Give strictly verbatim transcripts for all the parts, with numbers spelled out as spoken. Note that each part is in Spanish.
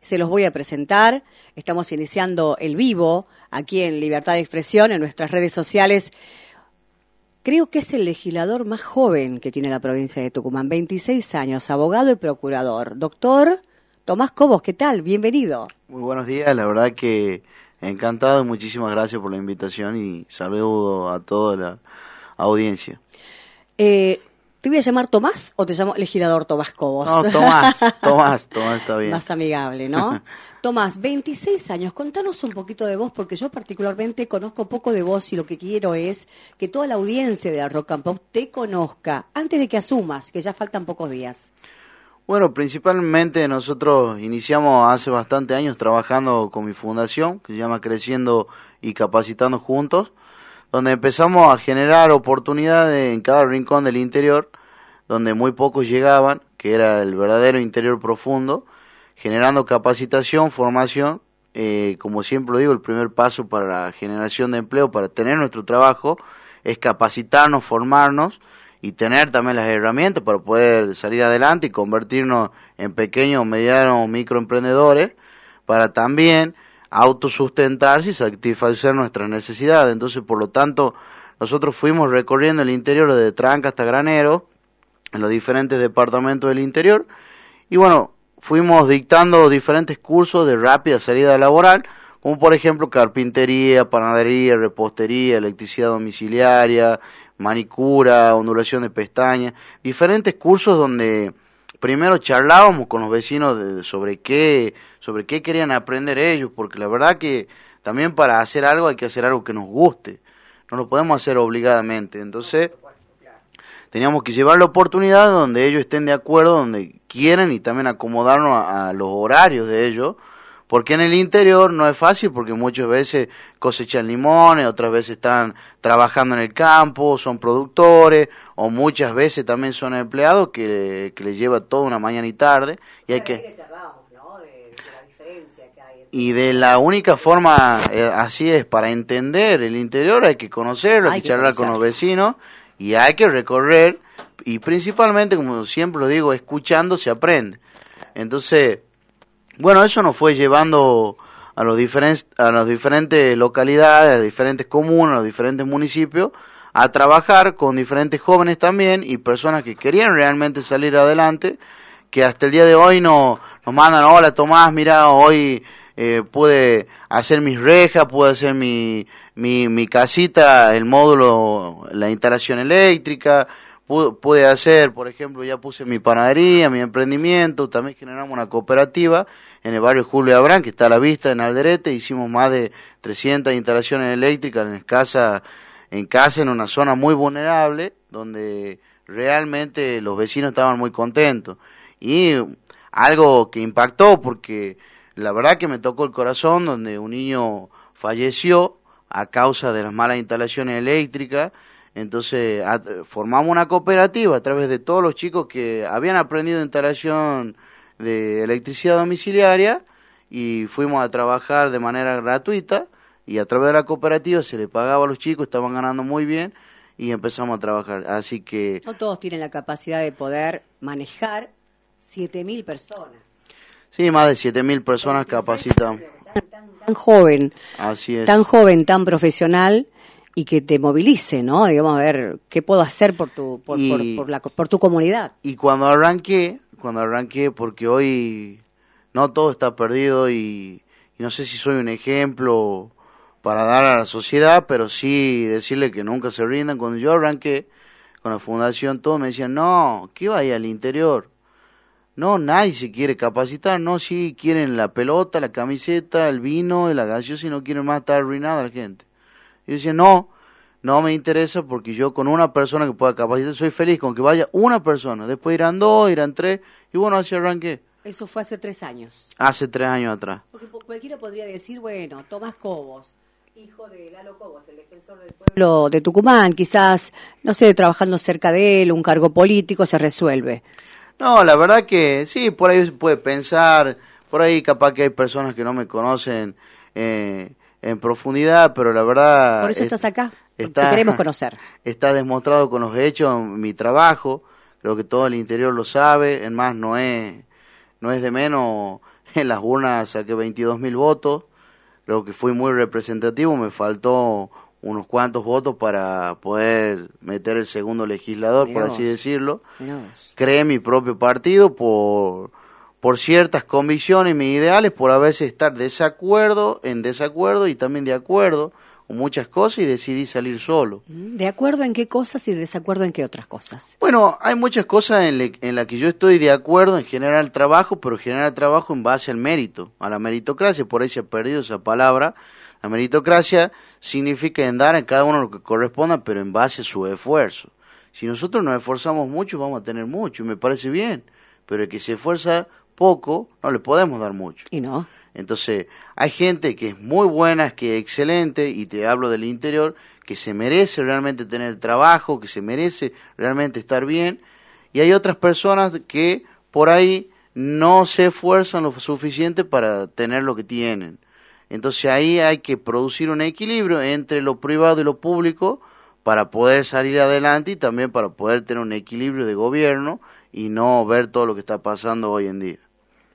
se los voy a presentar. Estamos iniciando el vivo aquí en Libertad de Expresión, en nuestras redes sociales. Creo que es el legislador más joven que tiene la provincia de Tucumán, veintiséis años, abogado y procurador. Doctor Tomás Cobos, ¿qué tal? Bienvenido. Muy buenos días, la verdad que encantado, muchísimas gracias por la invitación y saludo a toda la audiencia. Eh, ¿Te voy a llamar Tomás o te llamo legislador Tomás Cobos? No, Tomás, Tomás, Tomás está bien. Más amigable, ¿no? Tomás, veintiséis años, contanos un poquito de vos, porque yo particularmente conozco poco de vos y lo que quiero es que toda la audiencia de la Rock and Pop te conozca antes de que asumas, que ya faltan pocos días. Bueno, principalmente nosotros iniciamos hace bastante años trabajando con mi fundación, que se llama Creciendo y Capacitando Juntos, donde empezamos a generar oportunidades en cada rincón del interior, donde muy pocos llegaban, que era el verdadero interior profundo, generando capacitación, formación, eh, como siempre lo digo, el primer paso para la generación de empleo, para tener nuestro trabajo, es capacitarnos, formarnos y tener también las herramientas para poder salir adelante y convertirnos en pequeños, medianos, microemprendedores, para también autosustentarse y satisfacer nuestras necesidades. Entonces, por lo tanto, nosotros fuimos recorriendo el interior desde Tranca hasta Granero, en los diferentes departamentos del interior, y bueno, fuimos dictando diferentes cursos de rápida salida laboral, como por ejemplo carpintería, panadería, repostería, electricidad domiciliaria, manicura, ondulación de pestañas, diferentes cursos donde primero charlábamos con los vecinos de, sobre qué sobre qué querían aprender ellos, porque la verdad que también para hacer algo hay que hacer algo que nos guste, no lo podemos hacer obligadamente. Entonces teníamos que llevar la oportunidad donde ellos estén de acuerdo, donde quieren, y también acomodarnos a, a los horarios de ellos, porque en el interior no es fácil, porque muchas veces cosechan limones, otras veces están trabajando en el campo, son productores, o muchas veces también son empleados que, que les lleva toda una mañana y tarde, y hay que... Y de la única forma, eh, así es, para entender el interior hay que conocerlo, hay que charlar con los vecinos, y hay que recorrer, y principalmente, como siempre lo digo, escuchando se aprende. Entonces, bueno, eso nos fue llevando a los diferentes a las diferentes localidades, a las diferentes comunas, a los diferentes municipios, a trabajar con diferentes jóvenes también y personas que querían realmente salir adelante, que hasta el día de hoy no, nos mandan: hola Tomás, mira, hoy eh, pude hacer mis rejas, pude hacer mi, mi, mi casita, el módulo, la instalación eléctrica, pude, pude hacer, por ejemplo, ya puse mi panadería, mi emprendimiento, también generamos una cooperativa en el barrio Julio Abrán, que está a la vista en Alderete, hicimos más de trescientas instalaciones eléctricas en casa, en casa, en una zona muy vulnerable, donde realmente los vecinos estaban muy contentos. Y algo que impactó, porque la verdad que me tocó el corazón, donde un niño falleció a causa de las malas instalaciones eléctricas. Entonces a, formamos una cooperativa a través de todos los chicos que habían aprendido instalación de electricidad domiciliaria, y fuimos a trabajar de manera gratuita, y a través de la cooperativa se le pagaba a los chicos, estaban ganando muy bien, y empezamos a trabajar. Así que no todos tienen la capacidad de poder manejar siete mil personas. Sí, más de siete mil personas capacitamos. Tan, tan, tan joven, así es. Tan joven, tan profesional, y que te movilice, ¿no? Digamos, a ver, ¿qué puedo hacer por tu por, y, por, por, la, por tu comunidad? Y cuando arranqué, cuando arranqué, porque hoy no todo está perdido, y, y no sé si soy un ejemplo para dar a la sociedad, pero sí decirle que nunca se rindan. Cuando yo arranqué con la fundación, todos me decían: no, ¿qué va a ir al interior? No, nadie se quiere capacitar, no, sí quieren la pelota, la camiseta, el vino, la gaseosa, y no quieren más estar arruinada la gente. Yo decía: no, no me interesa, porque yo con una persona que pueda capacitar soy feliz, con que vaya una persona, después irán dos, irán tres, y bueno, así arranqué. Eso fue hace tres años. Hace tres años atrás. Porque cualquiera podría decir, bueno, Tomás Cobos, hijo de Lalo Cobos, el defensor del pueblo de Tucumán, quizás, no sé, trabajando cerca de él, un cargo político, se resuelve. No, la verdad que sí, por ahí se puede pensar, por ahí capaz que hay personas que no me conocen eh, en profundidad, pero la verdad... Por eso es, estás acá, está, te queremos conocer. Está demostrado con los hechos mi trabajo, creo que todo el interior lo sabe, es más, no es, no es de menos en las urnas saqué veintidós mil votos, creo que fui muy representativo, me faltó unos cuantos votos para poder meter el segundo legislador, Mirá por así vos. decirlo. Mirá vos. Creé mi propio partido por, por ciertas convicciones, mis ideales, por a veces estar desacuerdo, en desacuerdo y también de acuerdo con muchas cosas, y decidí salir solo. ¿De acuerdo en qué cosas y de desacuerdo en qué otras cosas? Bueno, hay muchas cosas en, le, en las que yo estoy de acuerdo en generar el trabajo, pero generar trabajo en base al mérito, a la meritocracia, por ahí se ha perdido esa palabra. La meritocracia significa en dar a cada uno lo que corresponda, pero en base a su esfuerzo. Si nosotros nos esforzamos mucho, vamos a tener mucho, y me parece bien, pero el que se esfuerza poco, no le podemos dar mucho. Y no. Entonces, hay gente que es muy buena, que es excelente, y te hablo del interior, que se merece realmente tener trabajo, que se merece realmente estar bien, y hay otras personas que por ahí no se esfuerzan lo suficiente para tener lo que tienen. Entonces ahí hay que producir un equilibrio entre lo privado y lo público para poder salir adelante, y también para poder tener un equilibrio de gobierno y no ver todo lo que está pasando hoy en día.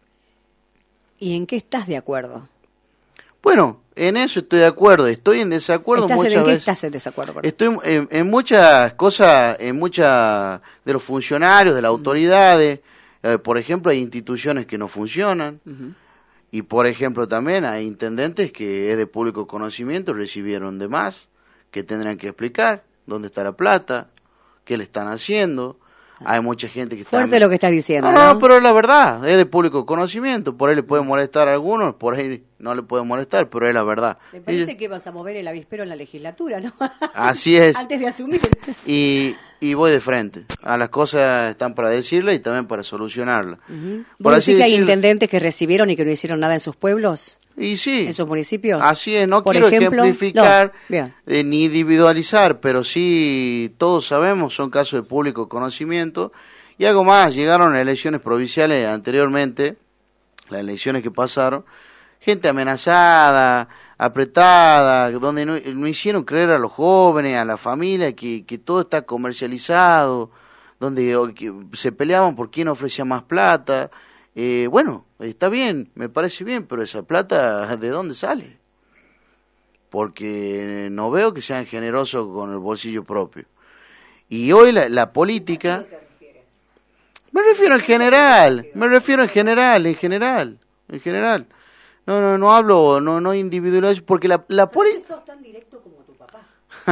¿Y en qué estás de acuerdo? Bueno, en eso estoy de acuerdo. Estoy en desacuerdo ¿Estás muchas en qué veces. estás en desacuerdo? Perdón? Estoy en, en muchas cosas, en muchas de los funcionarios, de las autoridades. Eh, por ejemplo, hay instituciones que no funcionan. Uh-huh. Y por ejemplo también hay intendentes que es de público conocimiento, recibieron de más, que tendrán que explicar dónde está la plata, qué le están haciendo. Hay mucha gente que está... Fuerte lo que estás diciendo, No, ¿no? no, pero es la verdad, es de público conocimiento, por ahí le puede molestar a algunos, por ahí no le puede molestar, pero es la verdad. Me parece Y- que vas a mover el avispero en la legislatura, ¿no? Así es. Antes de asumir. Y, y voy de frente, a las cosas están para decirlas y también para solucionarlas. Uh-huh. Por ¿Vos así decís que hay decirlo. intendentes que recibieron y que no hicieron nada en sus pueblos? Y sí. ¿En sus municipios? Así es, no Por quiero ejemplo, ejemplificar no, bien. eh, ni individualizar, pero sí todos sabemos, son casos de público conocimiento. Y algo más, llegaron a elecciones provinciales anteriormente, las elecciones que pasaron, gente amenazada, apretada, donde no, no hicieron creer a los jóvenes, a la familia, que, que todo está comercializado, donde o, que se peleaban por quién ofrecía más plata. Eh, bueno, está bien, me parece bien, pero esa plata, ¿de dónde sale? Porque no veo que sean generosos con el bolsillo propio. Y hoy la, la política... Me refiero en general, me refiero en general, en general, en general. No, no, no hablo, no, no individualizo, porque la, la política... sos tan directo como tu papá.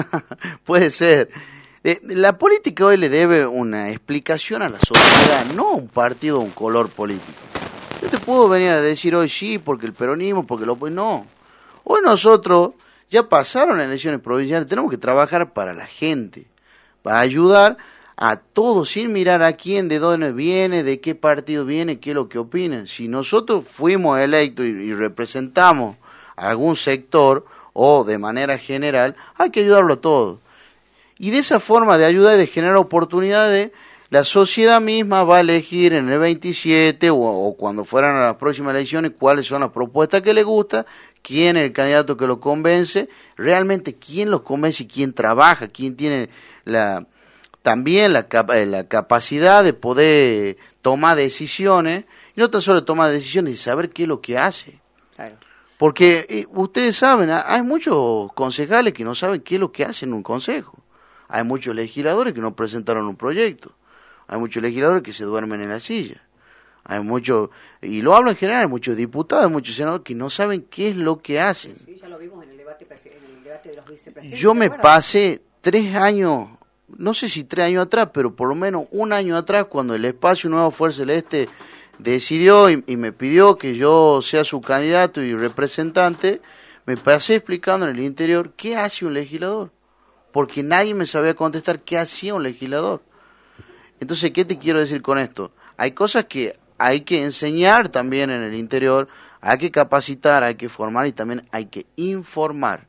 Puede ser. Eh, la política hoy le debe una explicación a la sociedad, no a un partido o un color político. Yo te puedo venir a decir hoy sí, porque el peronismo, porque lo... No. Hoy nosotros, ya pasaron las elecciones provinciales, tenemos que trabajar para la gente, para ayudar a todos, sin mirar a quién, de dónde viene, de qué partido viene, qué es lo que opinan. Si nosotros fuimos electos y, y representamos a algún sector, o de manera general, hay que ayudarlo a todos. Y de esa forma de ayudar y de generar oportunidades, la sociedad misma va a elegir en el veintisiete o, o cuando fueran a las próximas elecciones cuáles son las propuestas que le gusta, quién es el candidato que lo convence, realmente quién lo convence y quién trabaja, quién tiene la... también la, la capacidad de poder tomar decisiones, y no tan solo tomar decisiones, y saber qué es lo que hace. Claro. Porque eh, ustedes saben, hay muchos concejales que no saben qué es lo que hacen en un consejo. Hay muchos legisladores que no presentaron un proyecto. Hay muchos legisladores que se duermen en la silla. Hay muchos, y lo hablo en general, hay muchos diputados, muchos senadores que no saben qué es lo que hacen. Sí, ya lo vimos en el debate, en el debate de los vicepresidentes. Yo me ¿te acuerdas? pasé tres años... no sé si tres años atrás, pero por lo menos un año atrás, cuando el Espacio Nuevo Fuerza Celeste decidió y, y me pidió que yo sea su candidato y representante, me pasé explicando en el interior qué hace un legislador, porque nadie me sabía contestar qué hacía un legislador. Entonces, ¿qué te quiero decir con esto? Hay cosas que hay que enseñar también en el interior, hay que capacitar, hay que formar y también hay que informar,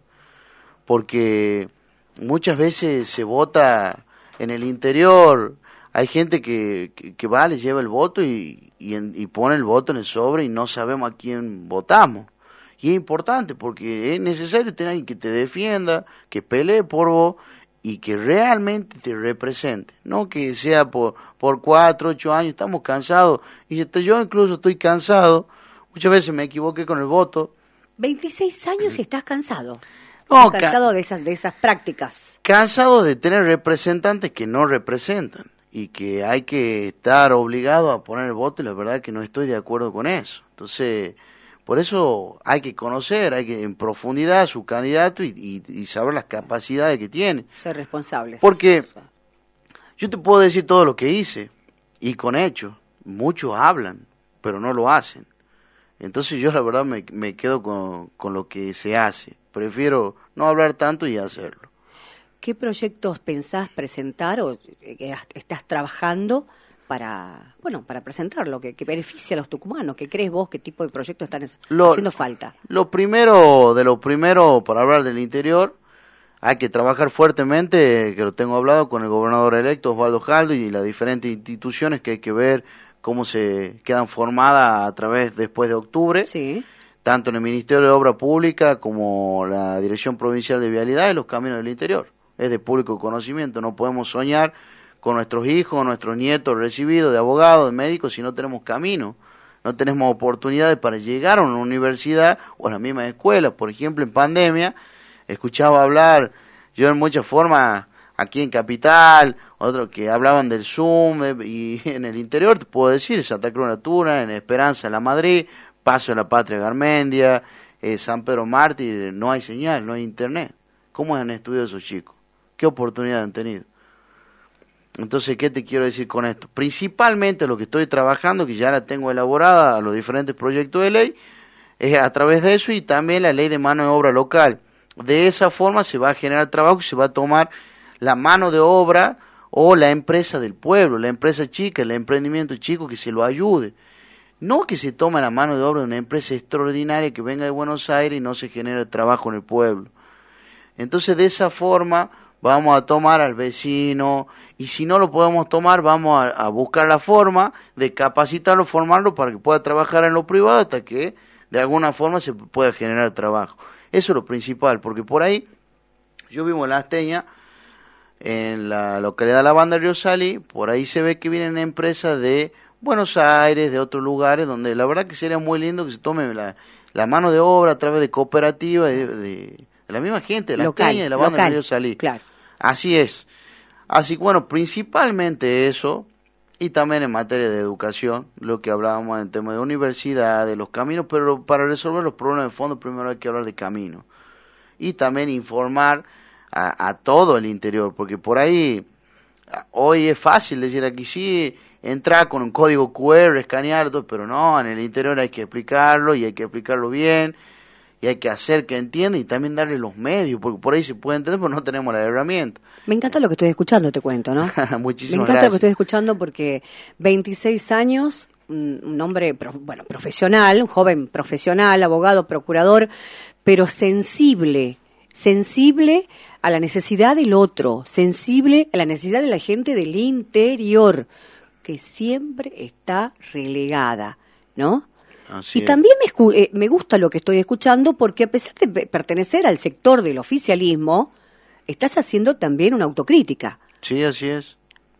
porque muchas veces se vota en el interior, hay gente que, que, que va, les lleva el voto y, y, en, y pone el voto en el sobre y no sabemos a quién votamos. Y es importante porque es necesario tener alguien que te defienda, que pelee por vos y que realmente te represente. No que sea por, por cuatro, ocho años, estamos cansados. Y yo incluso estoy cansado Muchas veces me equivoqué con el voto. veintiséis años y estás cansado. No, estás cansado de esas, de esas prácticas. Cansado de tener representantes que no representan y que hay que estar obligado a poner el voto, y la verdad que no estoy de acuerdo con eso. Entonces, por eso hay que conocer, hay que en profundidad a su candidato y, y, y saber las capacidades que tiene. Ser responsables. Porque yo te puedo decir todo lo que hice y con hechos. Muchos hablan, pero no lo hacen. Entonces yo la verdad me, me quedo con, con lo que se hace. Prefiero no hablar tanto y hacerlo. ¿Qué proyectos pensás presentar o eh, estás trabajando para, bueno, para presentarlo, que, que beneficie a los tucumanos? ¿Qué crees vos? ¿Qué tipo de proyectos están lo, haciendo falta? Lo primero, de lo primero, para hablar del interior, hay que trabajar fuertemente, que lo tengo hablado con el gobernador electo, Osvaldo Jaldo, y las diferentes instituciones que hay que ver cómo se quedan formadas a través después de octubre. Sí. Tanto en el Ministerio de Obra Pública como la Dirección Provincial de Vialidad y los Caminos del Interior. Es de público conocimiento, no podemos soñar con nuestros hijos, nuestros nietos recibidos de abogados, de médicos, si no tenemos camino, no tenemos oportunidades para llegar a una universidad o a la misma escuela. Por ejemplo, en pandemia, escuchaba hablar, yo en muchas formas, aquí en Capital, otros que hablaban del Zoom, y en el interior, te puedo decir, Santa Cruz Natura, en Esperanza, La Madrid, Paso de la Patria Garmendia, eh, San Pedro Mártir, no hay señal, no hay internet. ¿Cómo han estudiado esos chicos? ¿Qué oportunidad han tenido? Entonces, ¿qué te quiero decir con esto? Principalmente lo que estoy trabajando, que ya la tengo elaborada a los diferentes proyectos de ley, es a través de eso y también la ley de mano de obra local. De esa forma se va a generar trabajo y se va a tomar la mano de obra o la empresa del pueblo, la empresa chica, el emprendimiento chico que se lo ayude. No que se tome la mano de obra de una empresa extraordinaria que venga de Buenos Aires y no se genere trabajo en el pueblo. Entonces, de esa forma vamos a tomar al vecino y si no lo podemos tomar, vamos a, a buscar la forma de capacitarlo, formarlo para que pueda trabajar en lo privado hasta que de alguna forma se pueda generar trabajo. Eso es lo principal, porque por ahí, yo vivo en La Asteña, en la localidad de La Banda de Río Salí, por ahí se ve que vienen empresas de Buenos Aires, de otros lugares, donde la verdad que sería muy lindo que se tome la, la mano de obra a través de cooperativas, de, de, de la misma gente, de La Asteña, de La Banda de Río Salí. Claro. Así es. Así que bueno, principalmente eso, y también en materia de educación, lo que hablábamos en el tema de universidad, de los caminos, pero para resolver los problemas de fondo primero hay que hablar de caminos. Y también informar a, a todo el interior, porque por ahí hoy es fácil decir aquí sí, entrar con un código cu erre, escanear, todo, pero no, en el interior hay que explicarlo y hay que explicarlo bien y hay que hacer que entienda y también darle los medios, porque por ahí se puede entender, pero no tenemos la herramienta. Me encanta lo que estoy escuchando, te cuento, ¿no? Muchísimas gracias. Me encanta gracias. lo que estoy escuchando porque veintiséis años, un hombre, bueno, profesional, un joven profesional, abogado, procurador, pero sensible, sensible a la necesidad del otro, sensible a la necesidad de la gente del interior, que siempre está relegada, ¿no? Así y es. también me, escu- eh, me gusta lo que estoy escuchando porque a pesar de pe- pertenecer al sector del oficialismo, estás haciendo también una autocrítica. Sí, así es.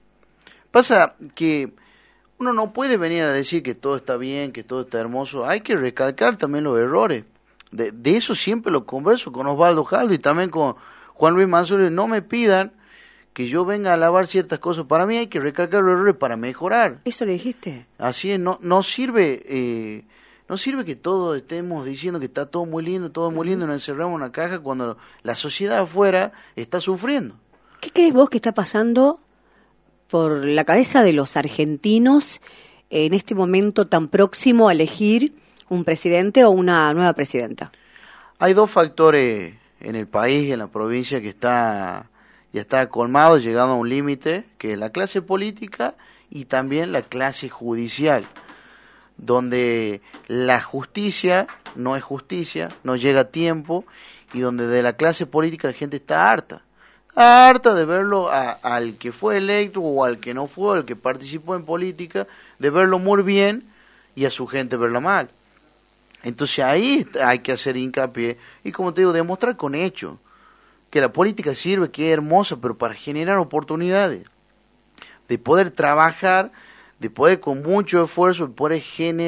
Pasa que uno no puede venir a decir que todo está bien, que todo está hermoso. Hay que recalcar también los errores. De, de eso siempre lo converso con Osvaldo Jaldo y también con Juan Luis Manzuri. No me pidan que yo venga a alabar ciertas cosas. Para mí hay que recalcar los errores para mejorar. ¿Eso le dijiste? Así es, no, no sirve... Eh, No sirve que todos estemos diciendo que está todo muy lindo, todo muy lindo, y nos encerramos en una caja cuando la sociedad afuera está sufriendo. ¿Qué crees vos que está pasando por la cabeza de los argentinos en este momento tan próximo a elegir un presidente o una nueva presidenta? Hay dos factores en el país, en la provincia, que está ya está colmado, llegando a un límite, que es la clase política y también la clase judicial, donde la justicia no es justicia, no llega a tiempo, y donde de la clase política la gente está harta, harta de verlo a, al que fue electo o al que no fue, al que participó en política, de verlo muy bien y a su gente verla mal. Entonces ahí hay que hacer hincapié y, como te digo, demostrar con hechos que la política sirve, que es hermosa, pero para generar oportunidades, de poder trabajar, de poder con mucho esfuerzo poder generar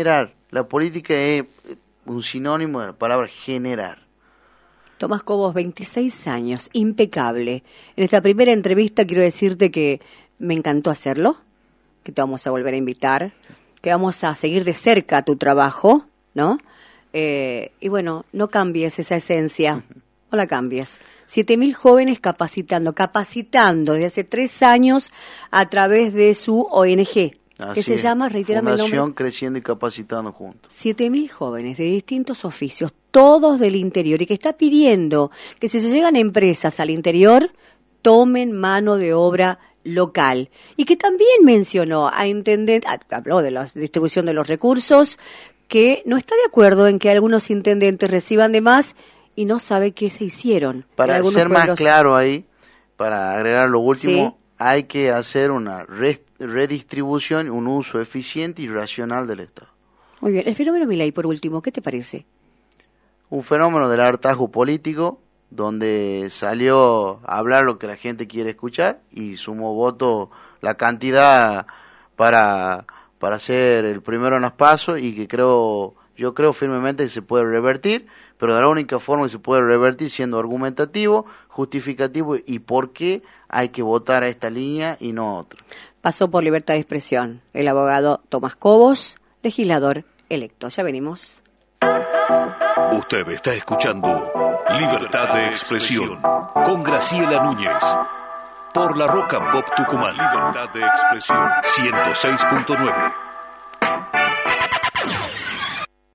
la política es un sinónimo de la palabra generar. Tomás Cobos, veintiséis años, impecable. En esta primera entrevista quiero decirte que me encantó hacerlo, que te vamos a volver a invitar, que vamos a seguir de cerca tu trabajo, ¿no? Eh, y bueno, no cambies esa esencia, no la cambies. Siete mil jóvenes capacitando, capacitando desde hace tres años a través de su O N G, Así que se es. llama, reitérame el nombre. Fundación Creciendo y Capacitando Juntos. Siete mil jóvenes de distintos oficios, todos del interior, y que está pidiendo que si se llegan empresas al interior, tomen mano de obra local. Y que también mencionó a intendente, habló de la distribución de los recursos, que no está de acuerdo en que algunos intendentes reciban de más y no sabe qué se hicieron. Para ser más claro ahí, para agregar lo último, ¿sí? Hay que hacer una re- redistribución, un uso eficiente y racional del Estado. Muy bien. El fenómeno Milei, por último, ¿qué te parece? Un fenómeno del hartazgo político, donde salió a hablar lo que la gente quiere escuchar y sumó votos la cantidad para, para ser el primero en las pasos, y que creo, yo creo firmemente que se puede revertir, pero de la única forma que se puede revertir siendo argumentativo, justificativo y por qué hay que votar a esta línea y no a otra. Pasó por libertad de expresión el abogado Tomás Cobos, legislador electo. Ya venimos. Usted está escuchando Libertad de Expresión con Graciela Núñez por la Roca Pop Tucumán. Libertad de Expresión ciento seis punto nueve.